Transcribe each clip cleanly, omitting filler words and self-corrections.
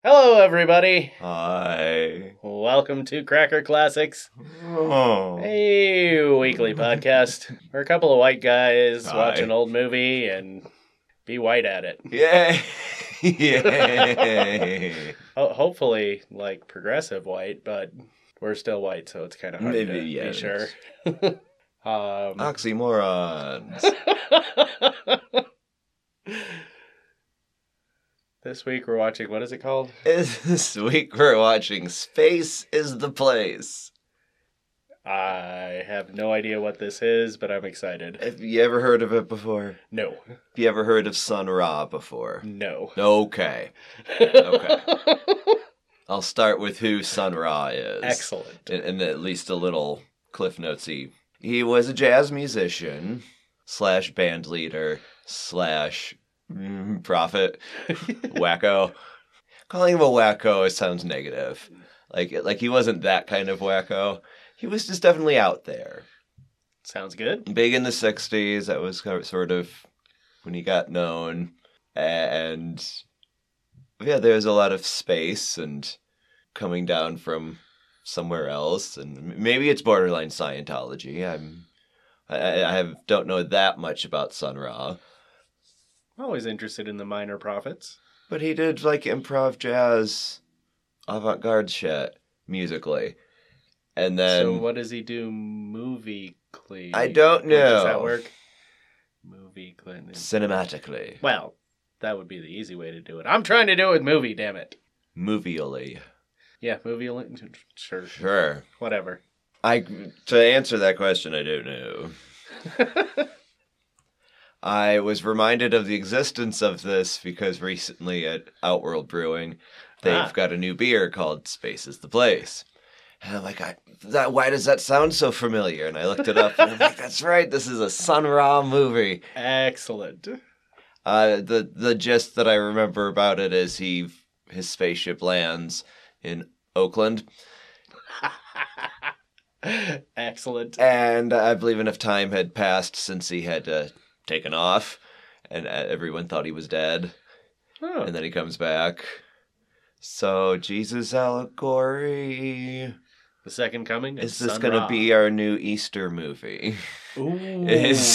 Hello, everybody. Hi. Welcome to Cracker Classics, Oh. a weekly podcast. We're a couple of white guys Hi. watch an old movie and be white at it. Yay. Yay. Hopefully, like progressive white, but we're still white, so it's kind of hard Maybe, to yes. be sure. Oxymorons. This week we're watching, what is it called? This week we're watching Space is the Place. I have no idea what this is, but I'm excited. Have you ever heard of it before? No. Have you ever heard of Sun Ra before? No. Okay. Okay. I'll start with who Sun Ra is. Excellent. And at least a little Cliff Notesy. He was a jazz musician / band leader / prophet, wacko. Calling him a wacko sounds negative. Like he wasn't that kind of wacko. He was just definitely out there. Sounds good. Big in the 60s. That was sort of when he got known. And yeah, there's a lot of space and coming down from somewhere else. And maybe it's borderline Scientology. I don't know that much about Sun Ra. Always interested in the minor prophets. But he did like improv jazz, avant-garde shit musically. And then So what does he do movie-cly? I don't know. Does that work? Movie-cly. Cinematically. Well, that would be the easy way to do it. I'm trying to do it with movie, damn it. Movie-ally. Yeah, movie. Sure. Sure. Whatever. To answer that question, I don't know. I was reminded of the existence of this because recently at Outworld Brewing, they've got a new beer called Space is the Place. And I'm like, why does that sound so familiar? And I looked it up and I'm like, that's right, this is a Sun Ra movie. Excellent. The gist that I remember about it is his spaceship lands in Oakland. Excellent. And I believe enough time had passed since he had taken off, and everyone thought he was dead. Oh. And then he comes back. So, Jesus allegory. The second coming Is this going to be our new Easter movie? Ooh.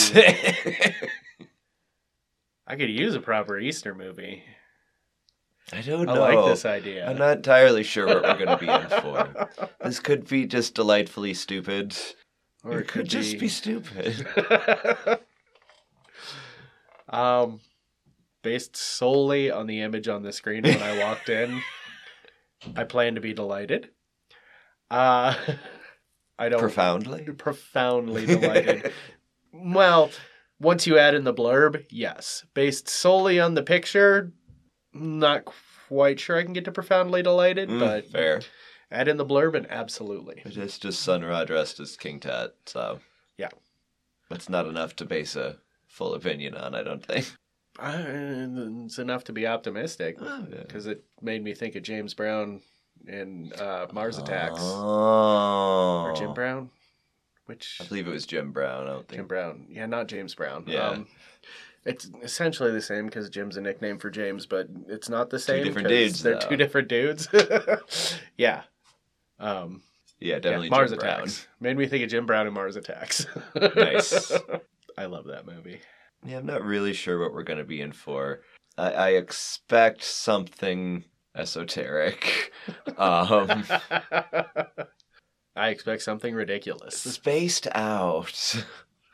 I could use a proper Easter movie. I don't know. I like this idea. I'm not entirely sure what we're going to be in for. This could be just delightfully stupid. Or it could just be stupid. Based solely on the image on the screen when I walked in, I plan to be delighted. I don't profoundly delighted. Well, once you add in the blurb, yes. Based solely on the picture, not quite sure I can get to profoundly delighted, but fair. Add in the blurb and absolutely. It's just Sun Ra dressed as King Tut, so yeah, that's not enough to base a full opinion on, I don't think. It's enough to be optimistic because it made me think of James Brown in Mars Attacks. Oh. Or Jim Brown? Which I believe it was Jim Brown. I don't think Jim Brown. Yeah, not James Brown. Yeah. It's essentially the same because Jim's a nickname for James, but it's not the same. Two different dudes. They're two different dudes. Yeah. Yeah, definitely Mars Jim Attacks. Brown. Made me think of Jim Brown and Mars Attacks. Nice. I love that movie. Yeah, I'm not really sure what we're going to be in for. I expect something esoteric. I expect something ridiculous. Spaced out.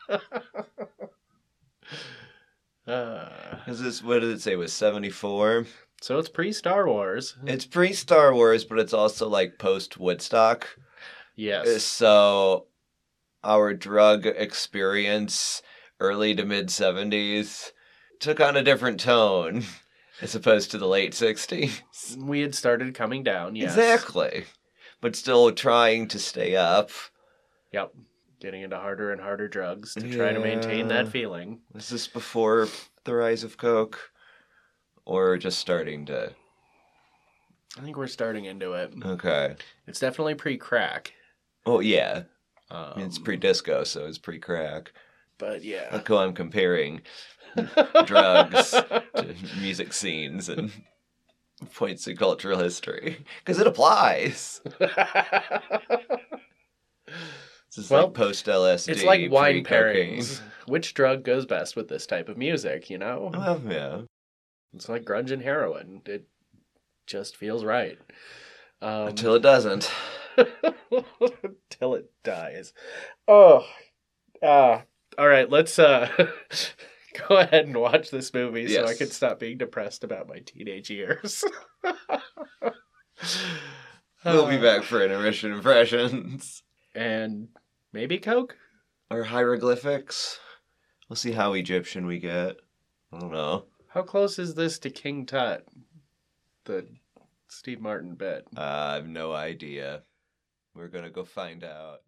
Is this, what did it say, was 74? So it's pre-Star Wars. It's pre-Star Wars, but it's also like post-Woodstock. Yes. So our drug experience, early to mid-70s, took on a different tone as opposed to the late 60s. We had started coming down, yes. Exactly. But still trying to stay up. Yep. Getting into harder and harder drugs to try to maintain that feeling. Was this before the rise of Coke? Or just starting to? I think we're starting into it. Okay. It's definitely pre-crack. Oh, yeah. It's pre-disco, so it's pre-crack. But yeah. Look who I'm comparing drugs to music scenes. And points in cultural history. Because it applies. It's like post-LSD. It's like wine pairings. Which drug goes best with this type of music, you know? Well, yeah. It's like grunge and heroin. It just feels right. Until it doesn't. Until it dies. Oh. All right, let's go ahead and watch this movie so I can stop being depressed about my teenage years. We'll be back for intermission impressions. And maybe Coke? Or hieroglyphics. We'll see how Egyptian we get. I don't know. How close is this to King Tut? The Steve Martin bit. I have no idea. We're gonna go find out.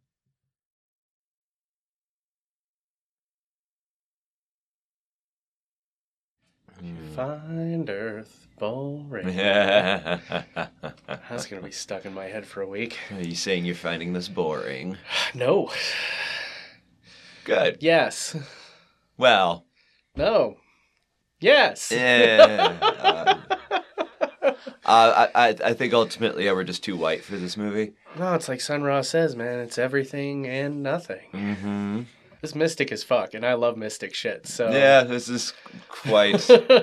Find Earth boring. That's gonna be stuck in my head for a week. Are you saying you're finding this boring? No. Good. Yes. Well. No. Yes. I think ultimately we're just too white for this movie. No, it's like Sun Ra says, man. It's everything and nothing. Mm-hmm. This mystic is fuck, and I love mystic shit, so... Yeah, this is quite...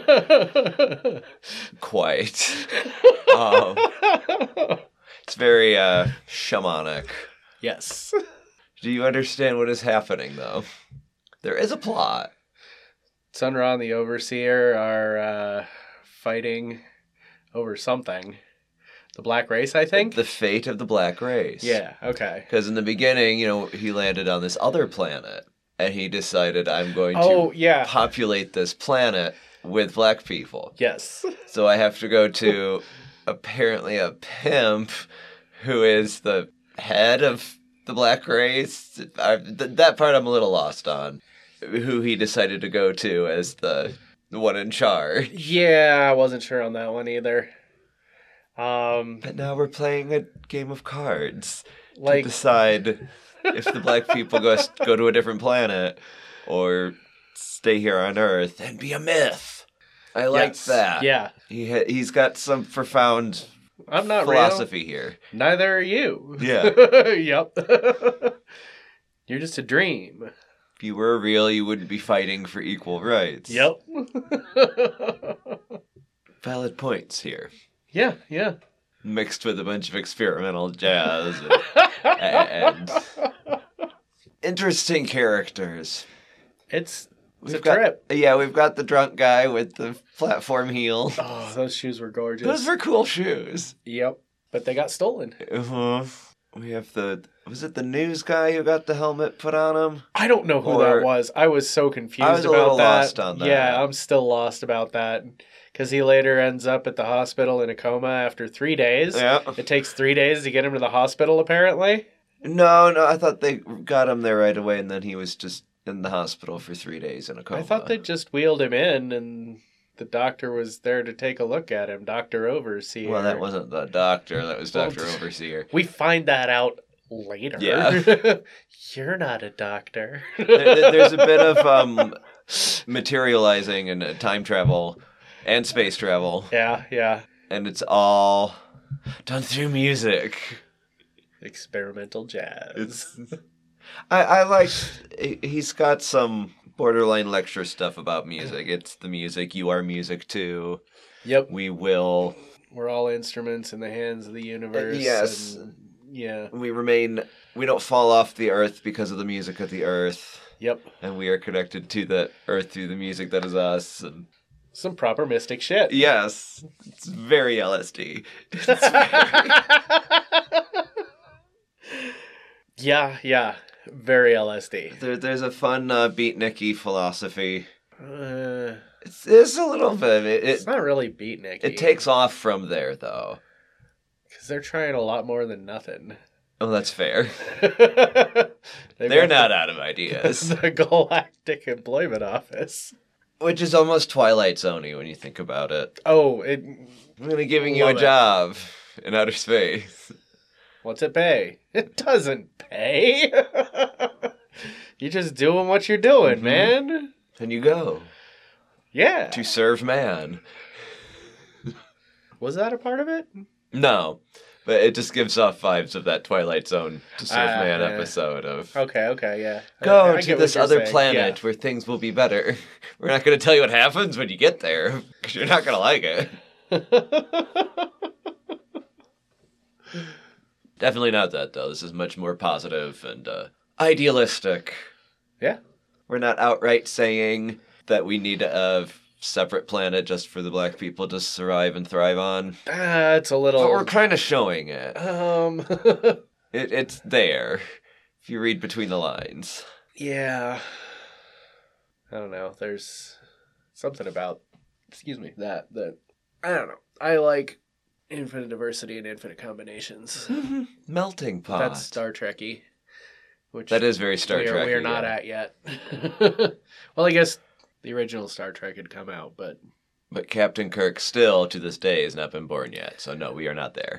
it's very, shamanic. Yes. Do you understand what is happening, though? There is a plot. Sun Ra and the Overseer are, fighting over something. The Black Race, I think? The fate of the Black Race. Yeah, okay. Because in the beginning, he landed on this other planet, and he decided, I'm going to populate this planet with black people. Yes. So I have to go to, apparently, a pimp who is the head of the Black Race. That part I'm a little lost on. Who he decided to go to as the one in charge. Yeah, I wasn't sure on that one either. But now we're playing a game of cards to decide if the black people go to a different planet or stay here on Earth and be a myth. I like that. Yeah. He's got some profound philosophy here. Neither are you. Yeah. Yep. You're just a dream. If you were real, you wouldn't be fighting for equal rights. Yep. Valid points here. Yeah. Mixed with a bunch of experimental jazz and interesting characters. It's a trip. Yeah, we've got the drunk guy with the platform heel. Oh, those shoes were gorgeous. Those were cool shoes. Yep, but they got stolen. We have was it the news guy who got the helmet put on him? I don't know who that was. I was so confused about that. I was a little lost on that. Yeah, I'm still lost about that. Because he later ends up at the hospital in a coma after 3 days. Yeah. It takes 3 days to get him to the hospital, apparently. No, I thought they got him there right away, and then he was just in the hospital for 3 days in a coma. I thought they just wheeled him in, and the doctor was there to take a look at him, Dr. Overseer. Well, that wasn't the doctor, that was Dr. Overseer. We find that out later. Yeah. You're not a doctor. There's a bit of materializing and time travel and space travel. Yeah. And it's all done through music. Experimental jazz. I like, he's got some borderline lecture stuff about music. It's the music, you are music too. Yep. We're all instruments in the hands of the universe. Yes. Yeah. We don't fall off the earth because of the music of the earth. Yep. And we are connected to the earth through the music that is us. And some proper mystic shit. Yes. It's very LSD. Yeah. Very LSD. There's a fun beatniky philosophy. It's a little bit. It's not really beatniky. It takes off from there, though. Because they're trying a lot more than nothing. Oh, that's fair. They're not out of ideas. The Galactic Employment Office. Which is almost Twilight Zone-y when you think about it. Oh, I'm going to giving you a job in outer space. What's it pay? It doesn't pay. You're just doing what you're doing, man. And you go. Yeah. To serve man. Was that a part of it? No. But it just gives off vibes of that Twilight Zone to Surf Man episode of... Okay, yeah. Go to this other planet where things will be better. We're not going to tell you what happens when you get there, because you're not going to like it. Definitely not that, though. This is much more positive and idealistic. Yeah. We're not outright saying that we need a separate planet just for the black people to survive and thrive on. It's a little... But we're kind of showing it. It's there, if you read between the lines. Yeah. I don't know. There's something about, that I don't know. I like infinite diversity and infinite combinations. Melting pot. That's Star Trek-y. That is very Star Trek-y. We are not at yet. Well, I guess the original Star Trek had come out, but... But Captain Kirk still, to this day, has not been born yet. So no, we are not there.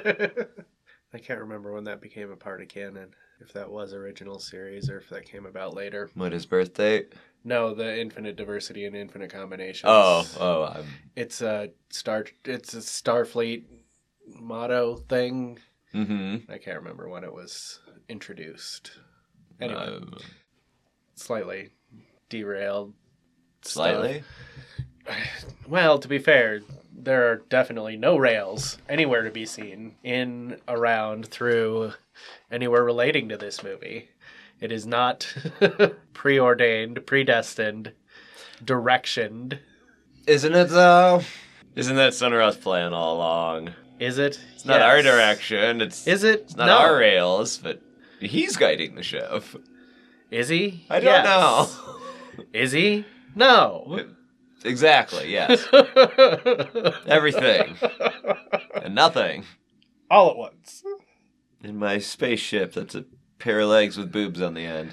I can't remember when that became a part of canon. If that was original series or if that came about later. What, his birth date? No, the infinite diversity and infinite combinations. It's a Starfleet motto thing. Mm-hmm. I can't remember when it was introduced. Anyway, slightly derailed. Slightly? Well, to be fair, there are definitely no rails anywhere to be seen in, around, through, anywhere relating to this movie. It is not preordained, predestined, directioned. Isn't it, though? Isn't that Sun Ra's plan all along? Is it? It's not our direction. Is it? It's not our rails, but he's guiding the ship. Is he? I don't know. Is he? No. Exactly, yes. Everything. And nothing. All at once. In my spaceship, that's a pair of legs with boobs on the end.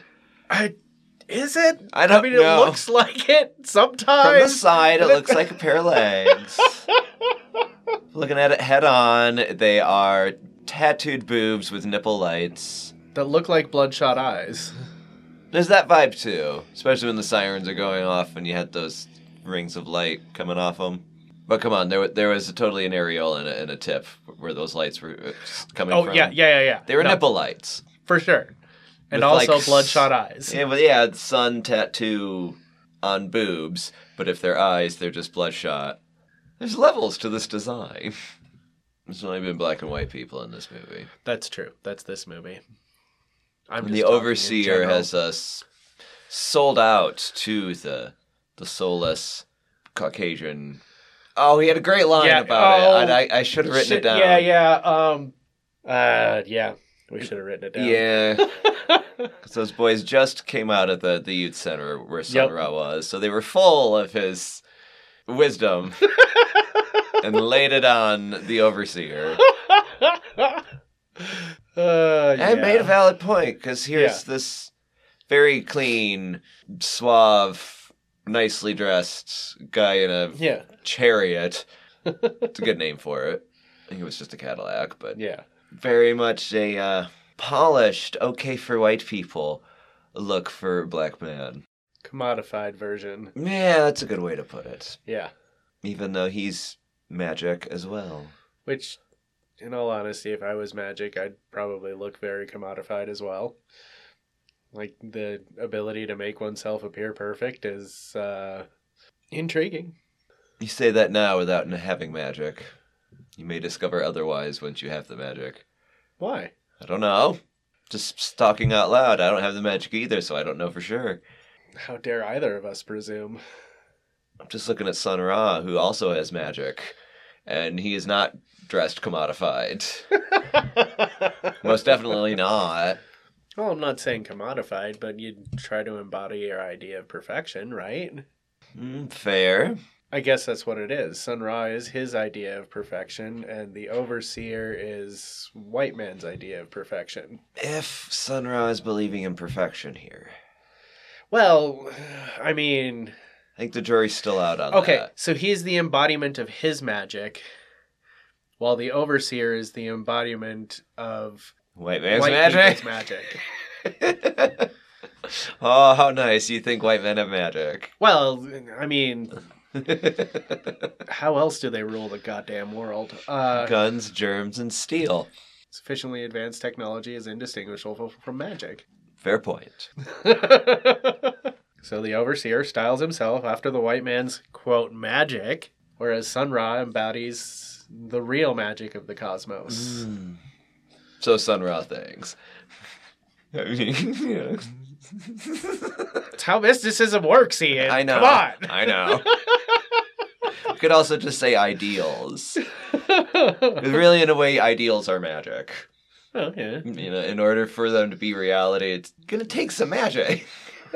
Is it? I don't know. It looks like it sometimes. From the side, it looks like a pair of legs. Looking at it head on, they are tattooed boobs with nipple lights. That look like bloodshot eyes. There's that vibe, too. Especially when the sirens are going off and you had those rings of light coming off them. But come on, there was totally an aerial and a tip where those lights were coming from. Oh, yeah. They were nipple lights. For sure. And also bloodshot eyes. Yeah, sun tattoo on boobs, but if they're eyes, they're just bloodshot. There's levels to this design. There's only been black and white people in this movie. That's true. That's this movie. The Overseer has us sold out to the soulless Caucasian. Oh, he had a great line about it. I should have written it down. Yeah. We should have written it down. Yeah. Because those boys just came out of the youth center where Sun Ra was, so they were full of his wisdom and laid it on the Overseer. And made a valid point, because here's this very clean, suave, nicely dressed guy in a chariot. It's a good name for it. I think it was just a Cadillac, but very much a polished, okay for white people look for black man. Commodified version. Yeah, that's a good way to put it. Yeah. Even though he's magic as well. Which, in all honesty, if I was magic, I'd probably look very commodified as well. Like, the ability to make oneself appear perfect is intriguing. You say that now without having magic. You may discover otherwise once you have the magic. Why? I don't know. Just talking out loud. I don't have the magic either, so I don't know for sure. How dare either of us presume? I'm just looking at Sun Ra, who also has magic. And he is not dressed commodified. Most definitely not. Well, I'm not saying commodified, but you'd try to embody your idea of perfection, right? Fair. I guess that's what it is. Sun Ra is his idea of perfection, and the Overseer is white man's idea of perfection. If Sun Ra is believing in perfection here. Well, I mean... I think the jury's still out on that. Okay, so he's the embodiment of his magic, while the Overseer is the embodiment of white man's magic. Oh, how nice. You think white men have magic. Well, I mean... How else do they rule the goddamn world? Guns, germs, and steel. Sufficiently advanced technology is indistinguishable from magic. Fair point. So the Overseer styles himself after the white man's, quote, magic, whereas Sun Ra embodies the real magic of the cosmos. So Sun Ra things. I mean, It's how mysticism works, Ian. I know. Come on. I know. You could also just say ideals. Because really, in a way, ideals are magic. Oh, yeah. You know, in order for them to be reality, it's going to take some magic.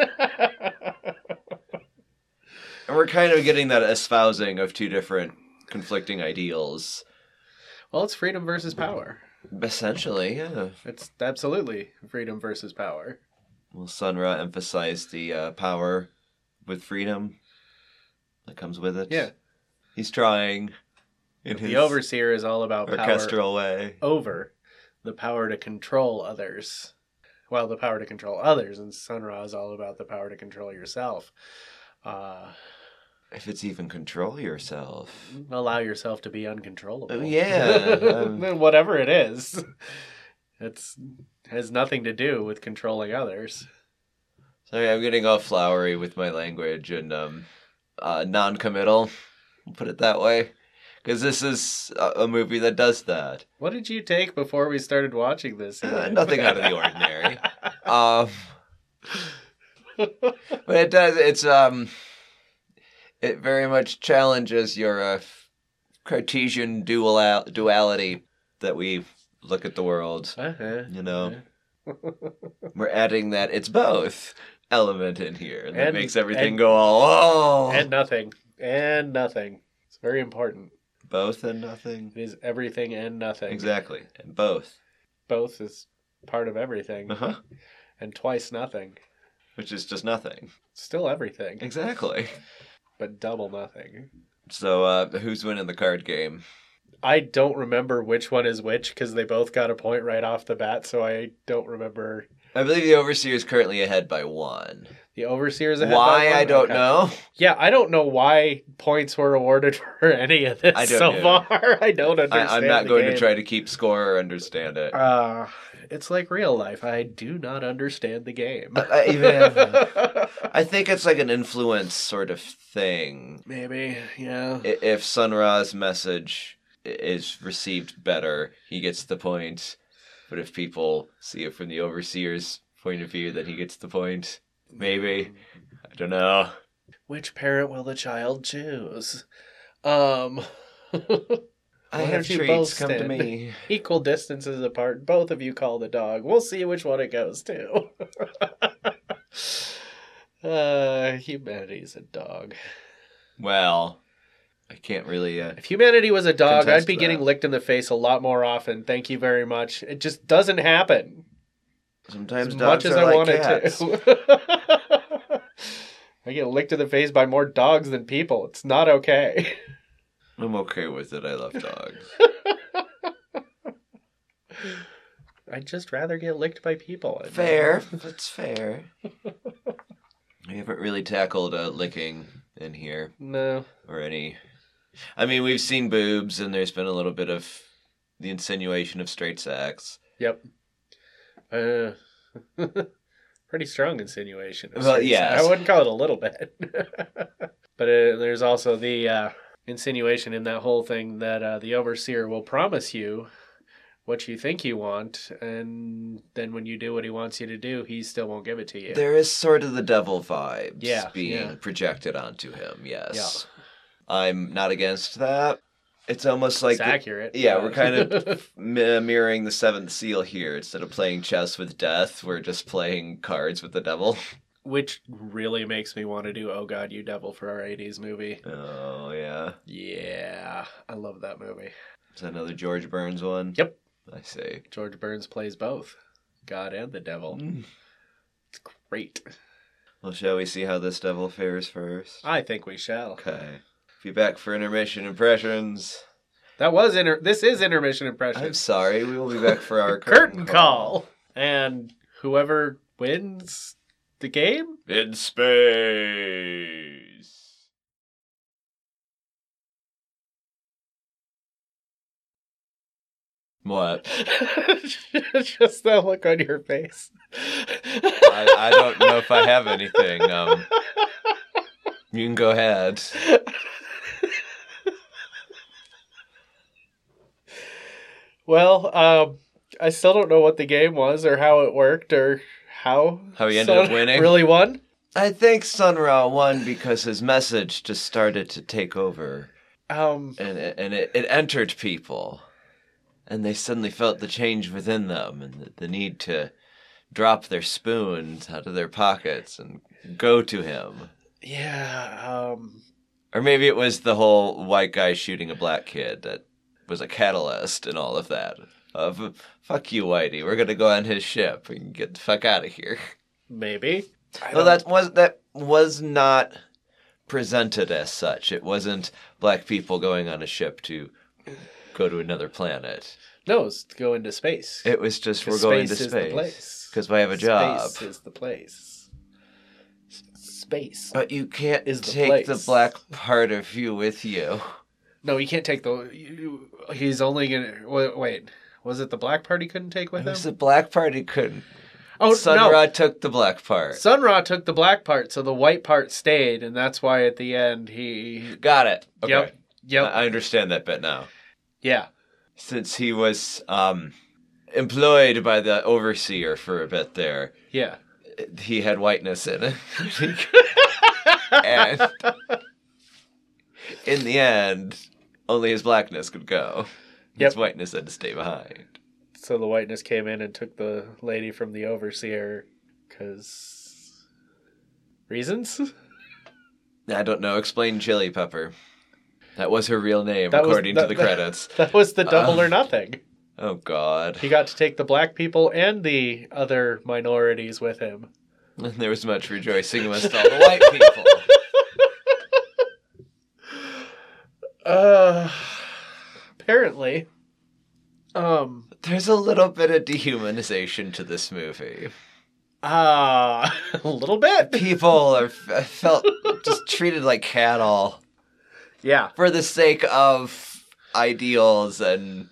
And we're kind of getting that espousing of two different conflicting ideals. Well, it's freedom versus power. Essentially, yeah. It's absolutely freedom versus power. Well, Sun Ra emphasized the power with freedom that comes with it. Yeah. He's trying in the Overseer is all about orchestral power way over the power to control others. Well, the power to control others, and Sun Ra is all about the power to control yourself. If it's even control yourself. Allow yourself to be uncontrollable. Yeah. Whatever it is. It has nothing to do with controlling others. Sorry, I'm getting all flowery with my language and non-committal. We'll put it that way. Because this is a movie that does that. What did you take before we started watching this? Nothing out of the ordinary. But it does, it very much challenges your Cartesian duality that we look at the world. You know, we're adding that it's both element in here, and that makes everything go all and nothing. It's very important. Both and nothing. It is everything and nothing. Exactly, and both. Both is part of everything. And twice nothing. Which is just nothing. Still everything. Exactly. But double nothing. So, who's winning the card game? I don't remember which one is which, because they both got a point right off the bat, so I don't remember. I believe the Overseer is currently ahead by 1. The Overseer is ahead by 1? Why, I don't know. Yeah, I don't know why points were awarded for any of this far. I don't understand I'm not going to try to keep score or understand it. It's like real life. I do not understand the game. I think it's like an influence sort of thing. Maybe, yeah. If Sun Ra's message is received better, he gets the point. But if people see it from the Overseer's point of view, then he gets the point. Maybe. I don't know. Which parent will the child choose? I have treats, come to me. Equal distances apart, both of you call the dog. We'll see which one it goes to. Humanity's a dog. Well, I can't really... if humanity was a dog, I'd be getting licked in the face a lot more often. Thank you very much. It just doesn't happen. Sometimes dogs are like cats. I get licked in the face by more dogs than people. It's not okay. I'm okay with it. I love dogs. I'd just rather get licked by people. Fair. That's fair. We haven't really tackled licking in here. No. Or any... I mean, we've seen boobs, and there's been a little bit of the insinuation of straight sex. Yep. Pretty strong insinuation. Well, yeah. I wouldn't call it a little bit. But there's also the... insinuation in that whole thing that the Overseer will promise you what you think you want, and then when you do what he wants you to do, he still won't give it to you. There is sort of the devil vibes being projected onto him, yes. Yeah. I'm not against that. It's almost like... It's accurate. Yeah, we're kind of mirroring the Seventh Seal here. Instead of playing chess with death, we're just playing cards with the devil. Which really makes me want to do Oh God, You Devil for our 80s movie. Oh, yeah. Yeah. I love that movie. Is that another George Burns one? Yep. I see. George Burns plays both. God and the devil. It's great. Well, shall we see how this devil fares first? I think we shall. Okay. Be back for intermission impressions. This is intermission impressions. I'm sorry. We will be back for our curtain call. And whoever wins... the game? In space. What? Just that look on your face. I don't know if I have anything. You can go ahead. Well, I still don't know what the game was or how it worked or how he ended up winning. Really won? I think Sun Ra won because his message just started to take over. And it entered people. And they suddenly felt the change within them and the need to drop their spoons out of their pockets and go to him. Yeah. Or maybe it was the whole white guy shooting a black kid that was a catalyst in all of that. Of, fuck you, Whitey, we're going to go on his ship and get the fuck out of here. Maybe. Well, that was not presented as such. It wasn't black people going on a ship to go to another planet. No, it's to go into space. It was just we're going to space because we have a job. Space is the place. Space. But you can't take the black part of you with you. No, you can't take he's only gonna wait. Was it the black part he couldn't take with him? It was the black part he couldn't. Oh, Sun Ra took the black part. Sun Ra took the black part, so the white part stayed, and that's why at the end he... Got it. Okay. Yep. I understand that bit now. Yeah. Since he was employed by the overseer for a bit there. Yeah. He had whiteness in it. And in the end, only his blackness could go. His whiteness had to stay behind. So the whiteness came in and took the lady from the overseer because... reasons? I don't know. Explain Chili Pepper. That was her real name, according to the credits. That was the double or nothing. Oh, God. He got to take the black people and the other minorities with him. And there was much rejoicing amongst all the white people. Apparently. There's a little bit of dehumanization to this movie. A little bit? People felt just treated like cattle. Yeah. For the sake of ideals and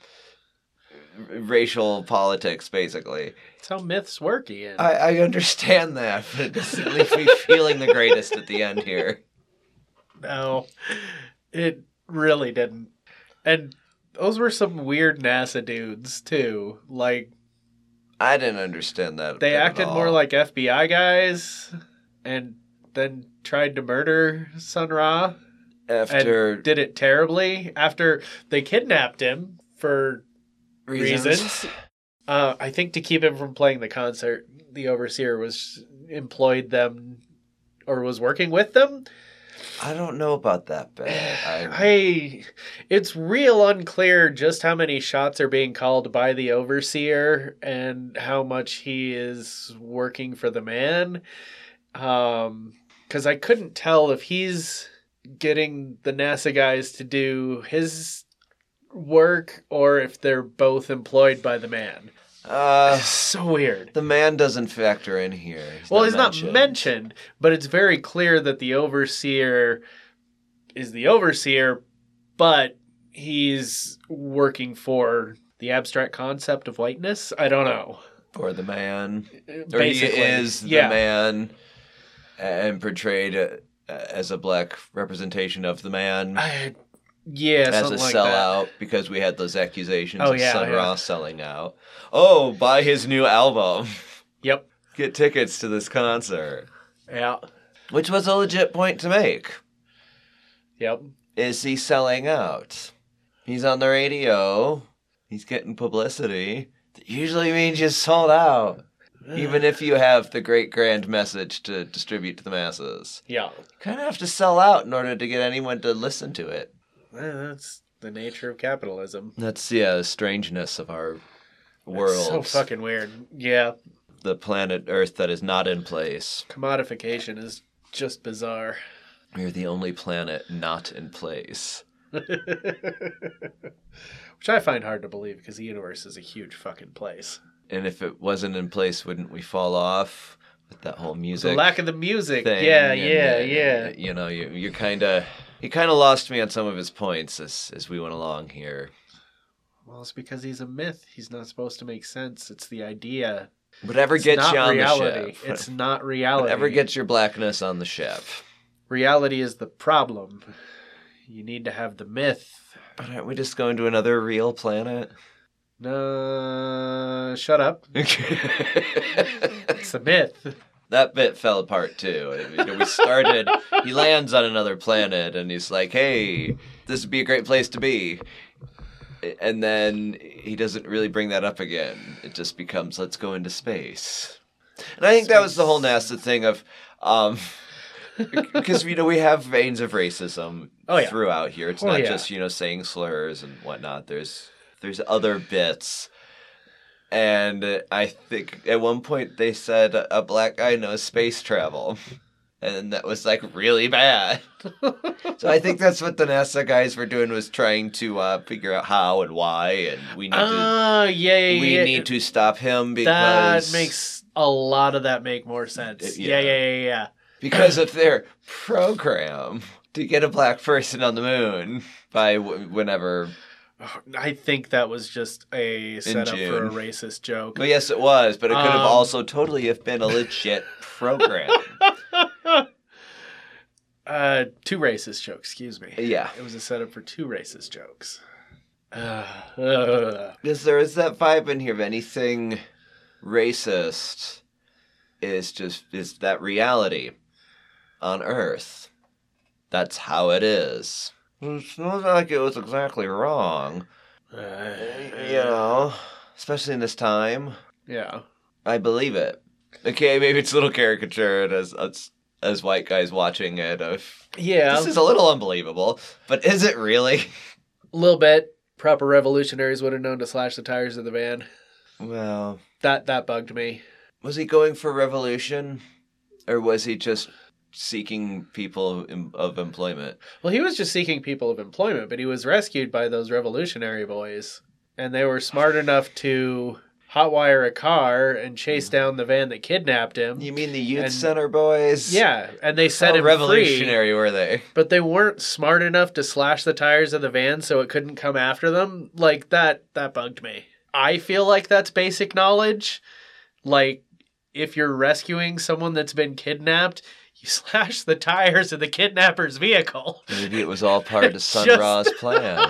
racial politics, basically. That's how myths work, Ian. I understand that, but it doesn't leave me feeling the greatest at the end here. No, it really didn't. And those were some weird NASA dudes, too. Like... I didn't understand that. They acted more like FBI guys, and then tried to murder Sun Ra. And did it terribly after they kidnapped him for reasons. I think to keep him from playing the concert, the overseer employed them or was working with them. I don't know about that bit. It's real unclear just how many shots are being called by the overseer and how much he is working for the man. 'Cause I couldn't tell if he's getting the NASA guys to do his work or if they're both employed by the man. It's so weird. The man doesn't factor in here. He's not mentioned, but it's very clear that the overseer is the overseer, but he's working for the abstract concept of whiteness. I don't know. Or the man. Basically. Or he is the man and portrayed as a black representation of the man. As a sellout, because we had those accusations of Sun Ra selling out. Oh, buy his new album. Yep. Get tickets to this concert. Yeah. Which was a legit point to make. Yep. Is he selling out? He's on the radio. He's getting publicity. That usually means you sold out. Even if you have the great grand message to distribute to the masses. Yeah. You kind of have to sell out in order to get anyone to listen to it. That's the nature of capitalism. That's the strangeness of our world. So fucking weird. Yeah. The planet Earth that is not in place. Commodification is just bizarre. We're the only planet not in place. Which I find hard to believe because the universe is a huge fucking place. And if it wasn't in place, wouldn't we fall off with that whole music? The lack of the music. Thing? Yeah. You know, you kind of lost me on some of his points as we went along here. Well, it's because he's a myth. He's not supposed to make sense. It's the idea. Whatever gets you on reality. The ship. It's not reality. Whatever gets your blackness on the ship. Reality is the problem. You need to have the myth. But aren't we just going to another real planet? No, shut up. It's a myth. That bit fell apart too. We started, he lands on another planet and he's like, hey, this would be a great place to be. And then he doesn't really bring that up again. It just becomes, let's go into space. And I think that was the whole NASA thing of, because, we have veins of racism throughout here. It's not just, saying slurs and whatnot. There's other bits. And I think at one point they said a black guy knows space travel. And that was really bad. So I think that's what the NASA guys were doing, was trying to figure out how and why, and we need to stop him because that makes a lot of that make more sense. Yeah. Because of their program to get a black person on the moon by whenever. I think that was just a setup for a racist joke. Well, yes, it was, but it could have also totally have been a legit program. 2 racist jokes, excuse me. Yeah. It was a setup for 2 racist jokes. Because there is that vibe in here of anything racist is that reality on Earth. That's how it is. It's not like it was exactly wrong. Especially in this time. Yeah. I believe it. Okay, maybe it's a little caricatured as white guys watching it. This is a little unbelievable, but is it really? A little bit. Proper revolutionaries would have known to slash the tires of the van. Well, that bugged me. Was he going for revolution, or was he just seeking people of employment? Well, he was just seeking people of employment, but he was rescued by those revolutionary boys, and they were smart enough to hotwire a car and chase down the van that kidnapped him. You mean the youth center boys? Yeah, and they set him revolutionary free, were they? But they weren't smart enough to slash the tires of the van so it couldn't come after them. That bugged me. I feel like that's basic knowledge. If you're rescuing someone that's been kidnapped, you slash the tires of the kidnapper's vehicle. Maybe it was all part of Sun Ra's plan.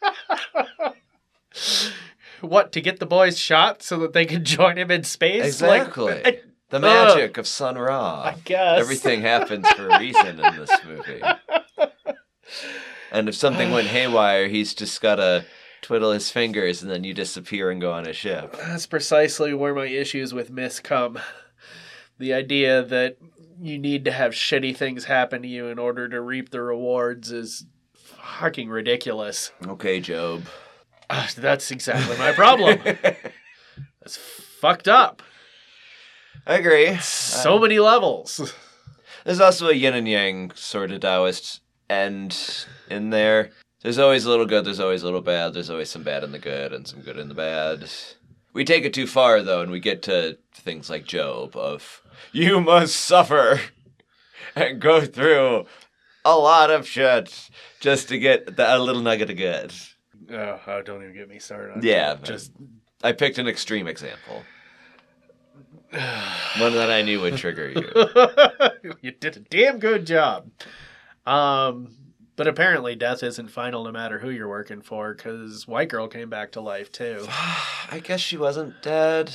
What, to get the boys shot so that they could join him in space? Exactly. The magic of Sun Ra. I guess. Everything happens for a reason in this movie. And if something went haywire, he's just got to twiddle his fingers and then you disappear and go on a ship. That's precisely where my issues with myths come. The idea that you need to have shitty things happen to you in order to reap the rewards is fucking ridiculous. Okay, Job. That's exactly my problem. That's fucked up. I agree. So many levels. There's also a yin and yang sort of Taoist end in there. There's always a little good, there's always a little bad, there's always some bad in the good and some good in the bad. We take it too far, though, and we get to things like Job of, you must suffer and go through a lot of shit just to get a little nugget of good. Oh, don't even get me started on that. I picked an extreme example. One that I knew would trigger you. You did a damn good job. But apparently death isn't final no matter who you're working for, because White Girl came back to life, too. I guess she wasn't dead.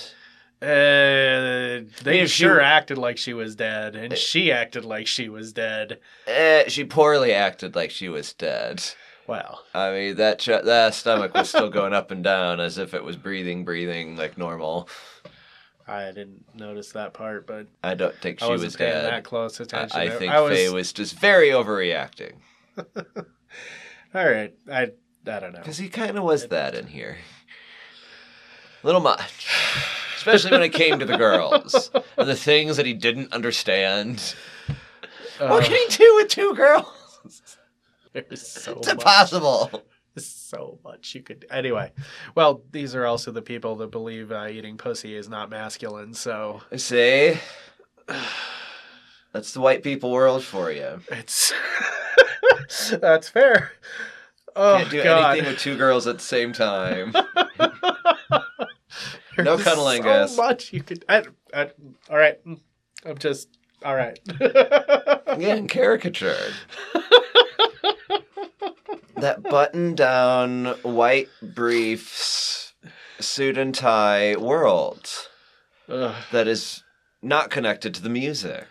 They sure acted like she was dead, and she acted like she was dead. She poorly acted like she was dead. Well, I mean, that stomach was still going up and down as if it was breathing like normal. I didn't notice that part, but I don't think she was dead. That close attention. I think Faye was just very overreacting. All right, I don't know, because he kind of was that in here, a little much, especially when it came to the girls and the things that he didn't understand. What can he do with 2 girls? There's so it's impossible. So much you could. Anyway, well, these are also the people that believe eating pussy is not masculine. So see, that's the white people world for you. It's that's fair. Oh, can't do God. anything with two girls at the same time. No cunnilingus. So much you could. All right. I'm just. All right. Again, caricatured. That button-down, white briefs, suit and tie world that is not connected to the music.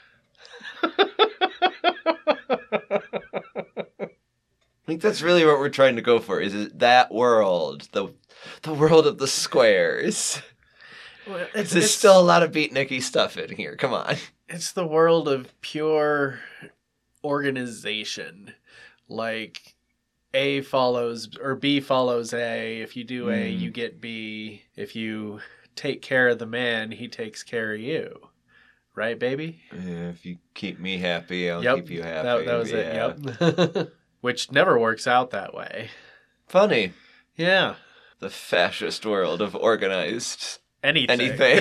I think that's really what we're trying to go for, is that world, the world of the squares. Well, there's still a lot of beatniky stuff in here, come on. It's the world of pure organization. Like, A follows, or B follows A. If you do A, you get B. If you take care of the man, he takes care of you. Right, baby? Yeah, if you keep me happy, I'll keep you happy. That was it, yep. Which never works out that way. Funny. Yeah. The fascist world of organized anything.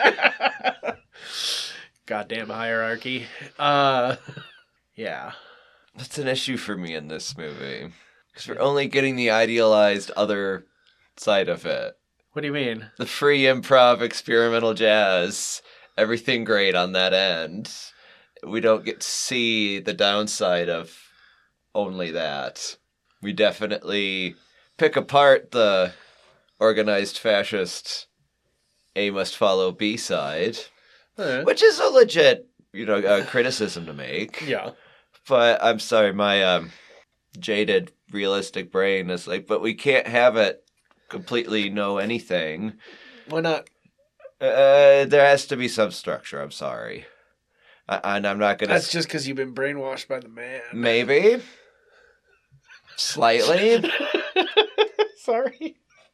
Goddamn hierarchy. Yeah. That's an issue for me in this movie. Because we're only getting the idealized other side of it. What do you mean? The free improv, experimental jazz, everything great on that end. We don't get to see the downside of only that. We definitely pick apart the organized fascist A must follow B side, which is a legit, criticism to make. Yeah. But I'm sorry, my jaded, realistic brain is like, but we can't have it completely know anything. Why not? There has to be some structure, I'm sorry. And I'm not going to... That's just because you've been brainwashed by the man. Maybe. Slightly. Sorry.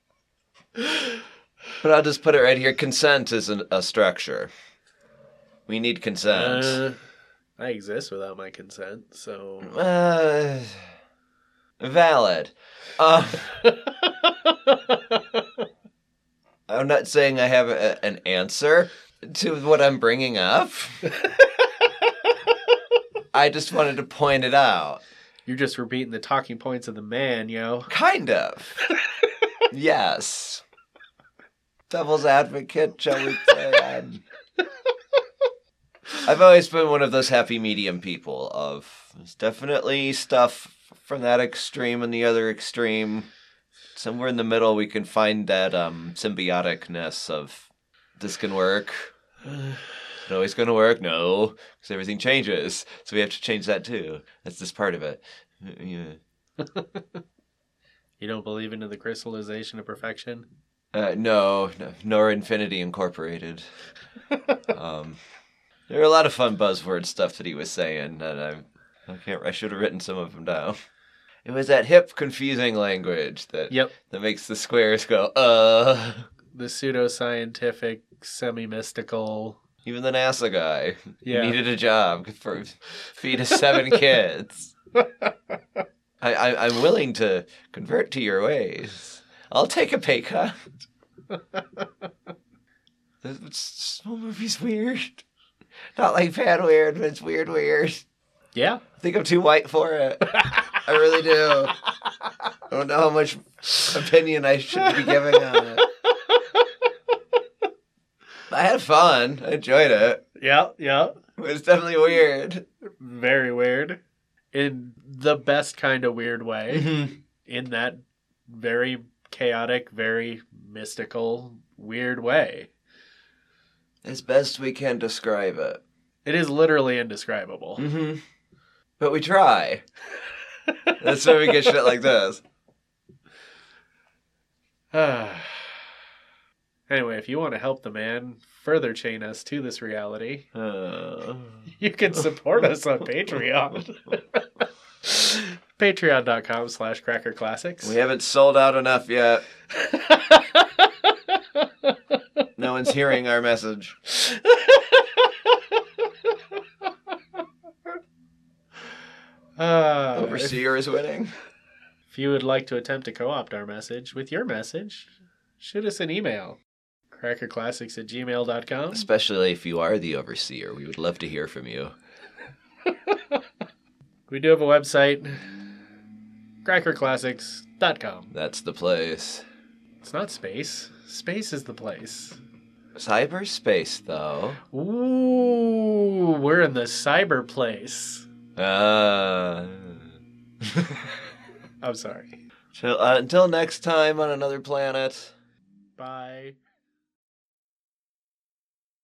But I'll just put it right here. Consent isn't a structure. We need consent. I exist without my consent, so... Valid. I'm not saying I have an answer to what I'm bringing up. I just wanted to point it out. You're just repeating the talking points of the man, yo. Kind of. Yes. Devil's advocate, shall we say. I've always been one of those happy medium people of there's definitely stuff from that extreme and the other extreme. Somewhere in the middle we can find that symbioticness of this can work. Is it always going to work? No, because everything changes. So we have to change that too. That's just part of it. Yeah. You don't believe in the crystallization of perfection? No, nor Infinity Incorporated. There were a lot of fun buzzword stuff that he was saying, and I should have written some of them down. It was that hip, confusing language that makes the squares go, The pseudoscientific, semi-mystical... Even the NASA guy needed a job for feed his 7 kids. I'm willing to convert to your ways. I'll take a pay cut. This whole movie's weird. Not like bad weird, but it's weird. Yeah. I think I'm too white for it. I really do. I don't know how much opinion I should be giving on it. I had fun. I enjoyed it. Yeah. It was definitely weird. Very weird. In the best kind of weird way. Mm-hmm. In that very chaotic, very mystical, weird way. As best we can describe it. It is literally indescribable. Mm-hmm. But we try. That's why we get shit like this. Anyway, if you want to help the man further chain us to this reality, you can support us on Patreon. Patreon.com/crackerclassics. We haven't sold out enough yet. No one's hearing our message. Overseer is winning. If you would like to attempt to co-opt our message with your message, shoot us an email. crackerclassics@gmail.com. Especially if you are the overseer. We would love to hear from you. We do have a website. crackerclassics.com. That's the place. It's not space. Space is the place. Cyberspace, though. Ooh, we're in the cyber place. I'm sorry. Until next time on another planet. Bye.